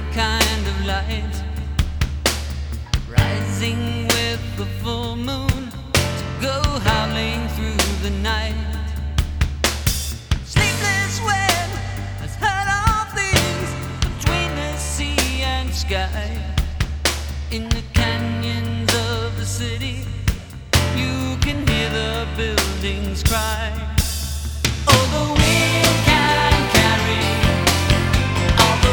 right kind of light, rising with the full moon to go howling through the night. Sleepless wind has heard of things between the sea and sky. In the canyons of the city, you can hear the buildings cry.